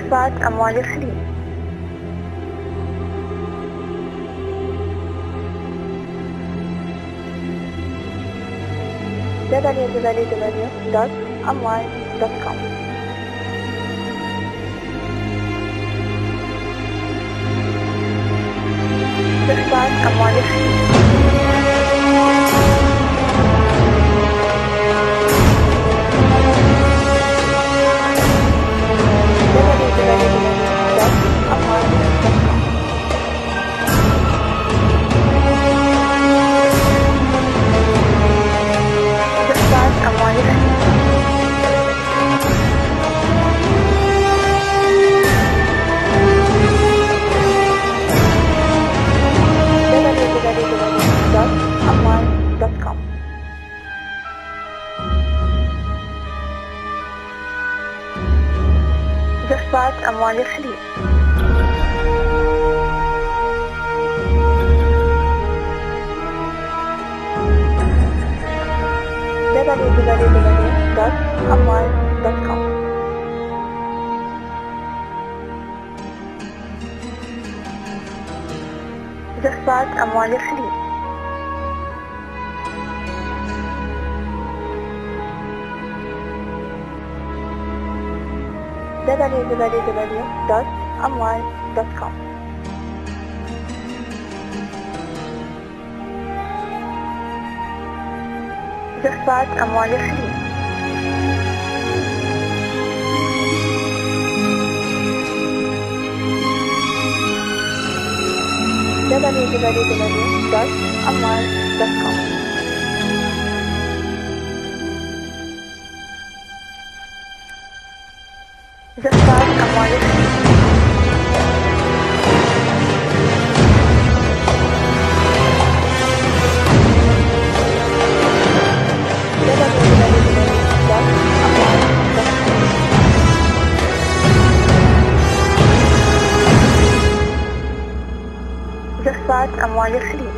زخرفات أموال الخليج. www.amwal.com. زخرفات أموال الخليج. www.amwal.com. زخرفات أموال الخليج. www.amwal.com. زخرفات أموال الخليج. www.amwal.com. زخرفات أموال الخليج. www.amwal.com. زخرفات أموال الخليج. www.amwal.com. زخرفات أموال الخليج. زخرفات أموال الخليج.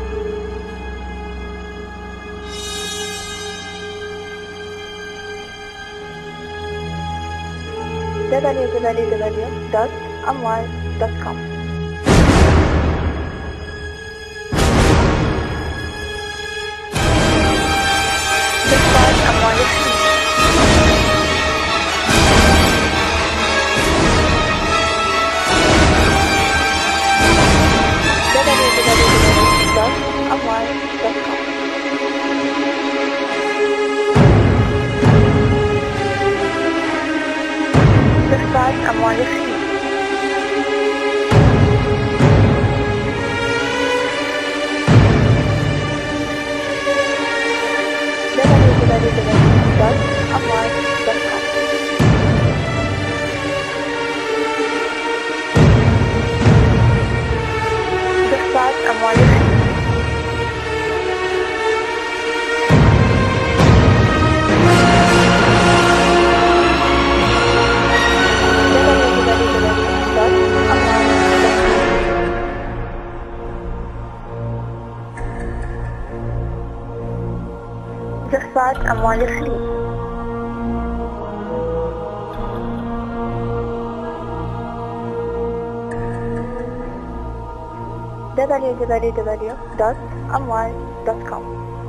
www.amwal.com. زخرفات أموال الخليج. www.amwal.com. زخرفات أموال الخليج. www.amwal.com. زخرفات أموال الخليج. زخرفات أموال الخليج. www.amwal.com.